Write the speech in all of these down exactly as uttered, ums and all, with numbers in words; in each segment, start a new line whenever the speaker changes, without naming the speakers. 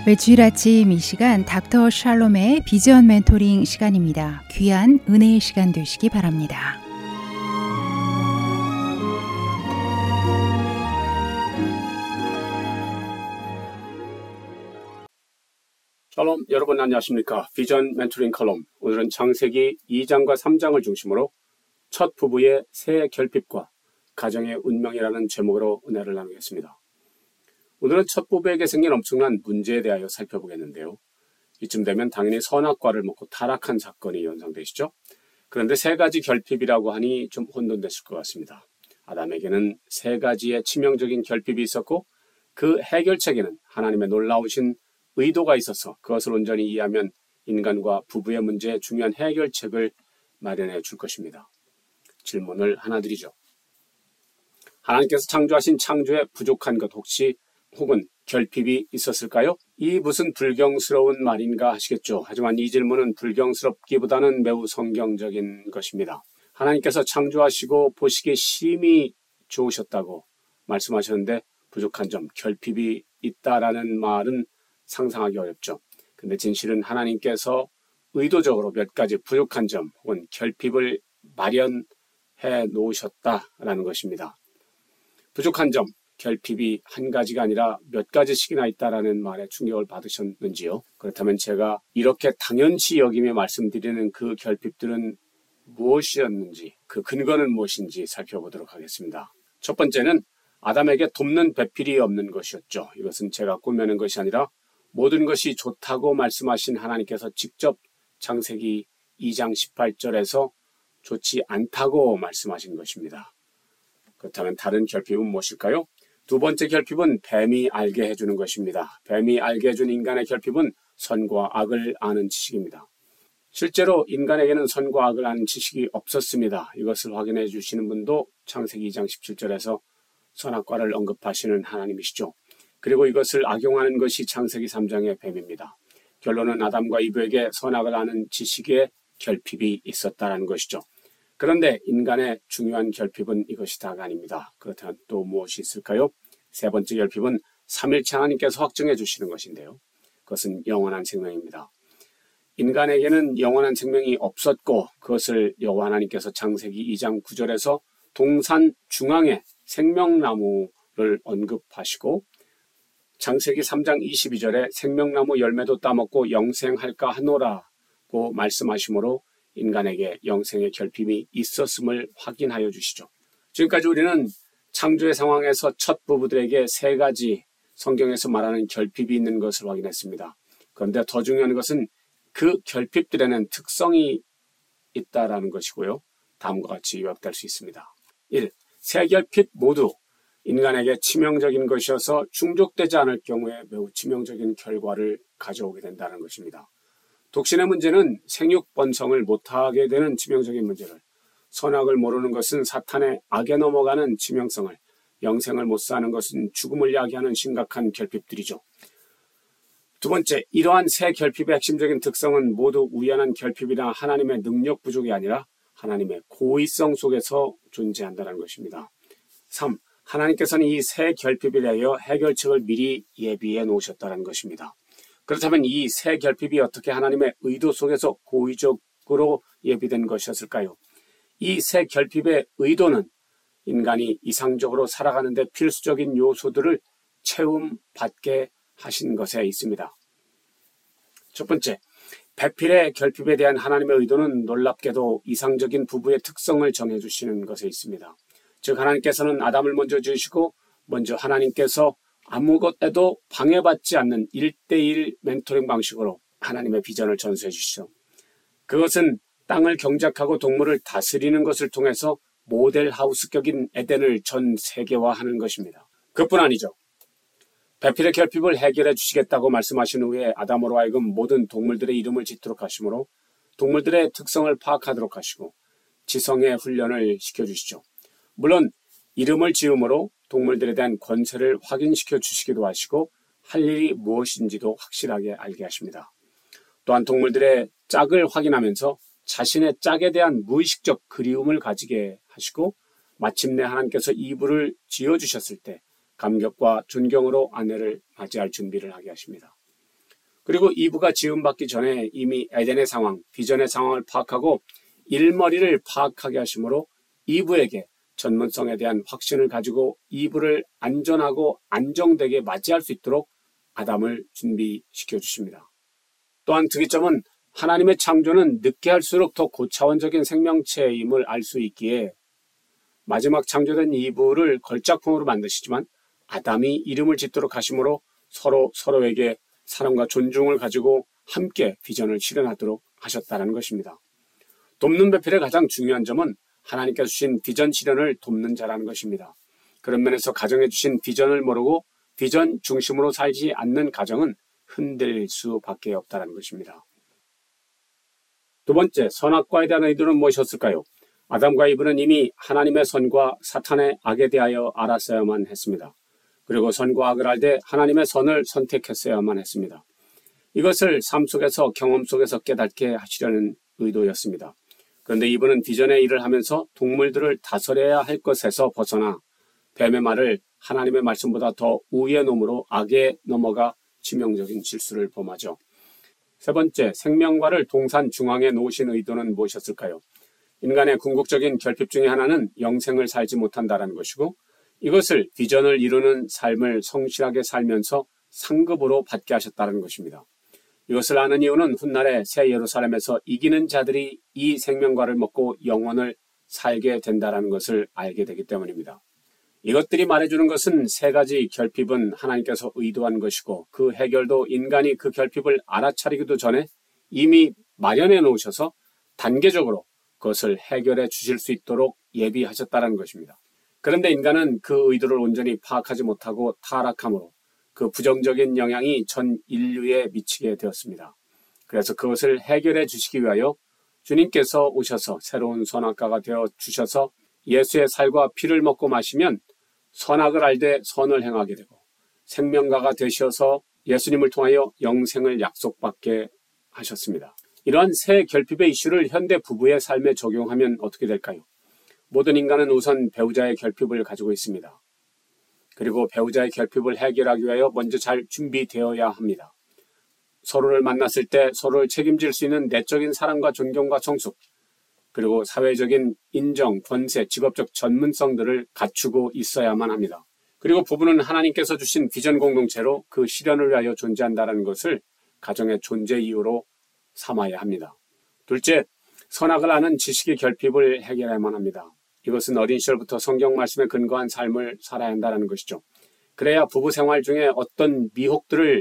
매주일 아침 이 시간 닥터 샬롬의 비전 멘토링 시간입니다. 귀한 은혜의 시간 되시기 바랍니다.
샬롬, 여러분 안녕하십니까? 비전 멘토링 컬럼, 오늘은 창세기 이 장과 삼 장을 중심으로 첫 부부의 새 결핍과 가정의 운명이라는 제목으로 은혜를 나누겠습니다. 오늘은 첫 부부에게 생긴 엄청난 문제에 대하여 살펴보겠는데요. 이쯤 되면 당연히 선악과를 먹고 타락한 사건이 연상되시죠? 그런데 세 가지 결핍이라고 하니 좀 혼돈되실 것 같습니다. 아담에게는 세 가지의 치명적인 결핍이 있었고 그 해결책에는 하나님의 놀라우신 의도가 있어서 그것을 온전히 이해하면 인간과 부부의 문제에 중요한 해결책을 마련해 줄 것입니다. 질문을 하나 드리죠. 하나님께서 창조하신 창조에 부족한 것 혹시 혹은 결핍이 있었을까요? 이 무슨 불경스러운 말인가 하시겠죠. 하지만 이 질문은 불경스럽기보다는 매우 성경적인 것입니다. 하나님께서 창조하시고 보시기에 심히 좋으셨다고 말씀하셨는데 부족한 점, 결핍이 있다라는 말은 상상하기 어렵죠. 근데 진실은 하나님께서 의도적으로 몇 가지 부족한 점 혹은 결핍을 마련해 놓으셨다라는 것입니다. 부족한 점, 결핍이 한 가지가 아니라 몇 가지씩이나 있다라는 말에 충격을 받으셨는지요? 그렇다면 제가 이렇게 당연시 여기며 말씀드리는 그 결핍들은 무엇이었는지, 그 근거는 무엇인지 살펴보도록 하겠습니다. 첫 번째는 아담에게 돕는 배필이 없는 것이었죠. 이것은 제가 꾸며낸 것이 아니라 모든 것이 좋다고 말씀하신 하나님께서 직접 창세기 이 장 십팔 절에서 좋지 않다고 말씀하신 것입니다. 그렇다면 다른 결핍은 무엇일까요? 두 번째 결핍은 뱀이 알게 해주는 것입니다. 뱀이 알게 해준 인간의 결핍은 선과 악을 아는 지식입니다. 실제로 인간에게는 선과 악을 아는 지식이 없었습니다. 이것을 확인해 주시는 분도 창세기 이 장 십칠 절에서 선악과를 언급하시는 하나님이시죠. 그리고 이것을 악용하는 것이 창세기 삼 장의 뱀입니다. 결론은 아담과 이브에게 선악을 아는 지식의 결핍이 있었다는 것이죠. 그런데 인간의 중요한 결핍은 이것이 다가 아닙니다. 그렇다면 또 무엇이 있을까요? 세 번째 결핍은 삼일체 하나님께서 확증해 주시는 것인데요. 그것은 영원한 생명입니다. 인간에게는 영원한 생명이 없었고 그것을 여호와 하나님께서 창세기 이 장 구 절에서 동산 중앙에 생명나무를 언급하시고 창세기 삼 장 이십이 절에 생명나무 열매도 따먹고 영생할까 하노라고 말씀하시므로 인간에게 영생의 결핍이 있었음을 확인하여 주시죠. 지금까지 우리는 창조의 상황에서 첫 부부들에게 세 가지 성경에서 말하는 결핍이 있는 것을 확인했습니다. 그런데 더 중요한 것은 그 결핍들에는 특성이 있다라는 것이고요. 다음과 같이 요약될 수 있습니다. 일. 세 결핍 모두 인간에게 치명적인 것이어서 충족되지 않을 경우에 매우 치명적인 결과를 가져오게 된다는 것입니다. 독신의 문제는 생육 번성을 못하게 되는 치명적인 문제를, 선악을 모르는 것은 사탄의 악에 넘어가는 치명성을, 영생을 못 사는 것은 죽음을 야기하는 심각한 결핍들이죠. 두 번째, 이러한 세 결핍의 핵심적인 특성은 모두 우연한 결핍이나 하나님의 능력 부족이 아니라 하나님의 고의성 속에서 존재한다는 것입니다. 삼. 하나님께서는 이 세 결핍에 대하여 해결책을 미리 예비해 놓으셨다는 것입니다. 그렇다면 이 세 결핍이 어떻게 하나님의 의도 속에서 고의적으로 예비된 것이었을까요? 이 세 결핍의 의도는 인간이 이상적으로 살아가는 데 필수적인 요소들을 채움받게 하신 것에 있습니다. 첫 번째, 배필의 결핍에 대한 하나님의 의도는 놀랍게도 이상적인 부부의 특성을 정해주시는 것에 있습니다. 즉 하나님께서는 아담을 먼저 지으시고 먼저 하나님께서 아무것에도 방해받지 않는 일 대일 멘토링 방식으로 하나님의 비전을 전수해 주시죠. 그것은 땅을 경작하고 동물을 다스리는 것을 통해서 모델하우스격인 에덴을 전 세계화하는 것입니다. 그뿐 아니죠. 배필의 결핍을 해결해 주시겠다고 말씀하신 후에 아담으로 하여금 모든 동물들의 이름을 짓도록 하시므로 동물들의 특성을 파악하도록 하시고 지성의 훈련을 시켜주시죠. 물론 이름을 지음으로 동물들에 대한 권세를 확인시켜 주시기도 하시고 할 일이 무엇인지도 확실하게 알게 하십니다. 또한 동물들의 짝을 확인하면서 자신의 짝에 대한 무의식적 그리움을 가지게 하시고 마침내 하나님께서 이불을 지어주셨을 때 감격과 존경으로 아내를 맞이할 준비를 하게 하십니다. 그리고 이브가 지음받기 전에 이미 에덴의 상황, 비전의 상황을 파악하고 일머리를 파악하게 하심으로 이브에게 전문성에 대한 확신을 가지고 이브를 안전하고 안정되게 맞이할 수 있도록 아담을 준비시켜 주십니다. 또한 특이점은 하나님의 창조는 늦게 할수록 더 고차원적인 생명체임을 알 수 있기에 마지막 창조된 이브를 걸작품으로 만드시지만 아담이 이름을 짓도록 하심으로 서로 서로에게 사랑과 존중을 가지고 함께 비전을 실현하도록 하셨다는 것입니다. 돕는 배필의 가장 중요한 점은 하나님께서 주신 비전 실현을 돕는 자라는 것입니다. 그런 면에서 가정에 주신 비전을 모르고 비전 중심으로 살지 않는 가정은 흔들릴 수밖에 없다는 것입니다. 두 번째, 선악과에 대한 의도는 무엇이었을까요? 아담과 이브는 이미 하나님의 선과 사탄의 악에 대하여 알았어야만 했습니다. 그리고 선과 악을 알되 하나님의 선을 선택했어야만 했습니다. 이것을 삶 속에서 경험 속에서 깨닫게 하시려는 의도였습니다. 그런데 이브는 비전의 일을 하면서 동물들을 다스려야 할 것에서 벗어나 뱀의 말을 하나님의 말씀보다 더 우위에 놓음으로 악에 넘어가 치명적인 실수를 범하죠. 세 번째, 생명과를 동산 중앙에 놓으신 의도는 무엇이었을까요? 인간의 궁극적인 결핍 중에 하나는 영생을 살지 못한다는 것이고 이것을 비전을 이루는 삶을 성실하게 살면서 상급으로 받게 하셨다는 것입니다. 이것을 아는 이유는 훗날에 새 예루살렘에서 이기는 자들이 이 생명과를 먹고 영원을 살게 된다는 것을 알게 되기 때문입니다. 이것들이 말해주는 것은 세 가지 결핍은 하나님께서 의도한 것이고 그 해결도 인간이 그 결핍을 알아차리기도 전에 이미 마련해 놓으셔서 단계적으로 그것을 해결해 주실 수 있도록 예비하셨다는 것입니다. 그런데 인간은 그 의도를 온전히 파악하지 못하고 타락함으로 그 부정적인 영향이 전 인류에 미치게 되었습니다. 그래서 그것을 해결해 주시기 위하여 주님께서 오셔서 새로운 선악과가 되어 주셔서 예수의 살과 피를 먹고 마시면 선악을 알되 선을 행하게 되고 생명과가 되셔서 예수님을 통하여 영생을 약속받게 하셨습니다. 이러한 새 결핍의 이슈를 현대 부부의 삶에 적용하면 어떻게 될까요? 모든 인간은 우선 배우자의 결핍을 가지고 있습니다. 그리고 배우자의 결핍을 해결하기 위하여 먼저 잘 준비되어야 합니다. 서로를 만났을 때 서로를 책임질 수 있는 내적인 사랑과 존경과 성숙, 그리고 사회적인 인정, 권세, 직업적 전문성들을 갖추고 있어야만 합니다. 그리고 부부는 하나님께서 주신 비전 공동체로 그 실현을 위하여 존재한다는 것을 가정의 존재 이유로 삼아야 합니다. 둘째, 선악을 아는 지식의 결핍을 해결해야만 합니다. 이것은 어린 시절부터 성경 말씀에 근거한 삶을 살아야 한다는 것이죠. 그래야 부부 생활 중에 어떤 미혹들을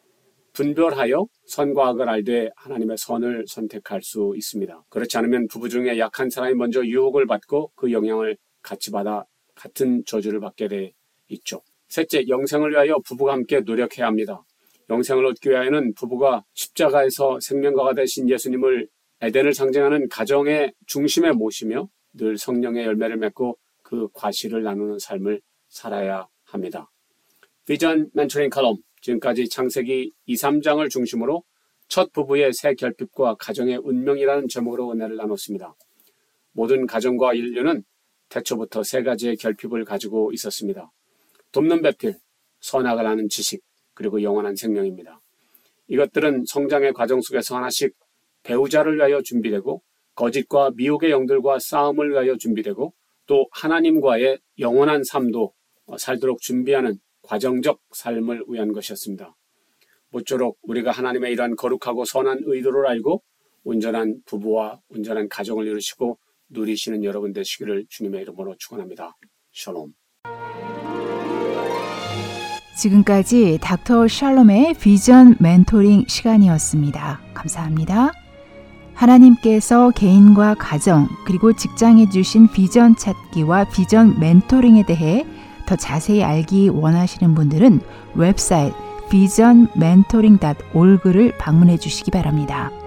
분별하여 선과 악을 알되 하나님의 선을 선택할 수 있습니다. 그렇지 않으면 부부 중에 약한 사람이 먼저 유혹을 받고 그 영향을 같이 받아 같은 저주를 받게 돼 있죠. 셋째, 영생을 위하여 부부가 함께 노력해야 합니다. 영생을 얻기 위하여는 부부가 십자가에서 생명과가 되신 예수님을 에덴을 상징하는 가정의 중심에 모시며 늘 성령의 열매를 맺고 그 과실을 나누는 삶을 살아야 합니다. 비전 멘토링 컬럼, 지금까지 창세기 이, 삼 장을 중심으로 첫 부부의 새 결핍과 가정의 운명이라는 제목으로 은혜를 나눴습니다. 모든 가정과 인류는 태초부터 세 가지의 결핍을 가지고 있었습니다. 돕는 배필, 선악을 아는 지식, 그리고 영원한 생명입니다. 이것들은 성장의 과정 속에서 하나씩 배우자를 위하여 준비되고 거짓과 미혹의 영들과 싸움을 위하여 준비되고 또 하나님과의 영원한 삶도 살도록 준비하는 과정적 삶을 위한 것이었습니다. 모쪼록 우리가 하나님의 이러한 거룩하고 선한 의도를 알고 온전한 부부와 온전한 가정을 이루시고 누리시는 여러분 되시기를 주님의 이름으로 축원합니다. 샬롬.
지금까지 닥터 샬롬의 비전 멘토링 시간이었습니다. 감사합니다. 하나님께서 개인과 가정 그리고 직장에 주신 비전 찾기와 비전 멘토링에 대해 더 자세히 알기 원하시는 분들은 웹사이트 비전 멘토링 닷 오르그를 방문해 주시기 바랍니다.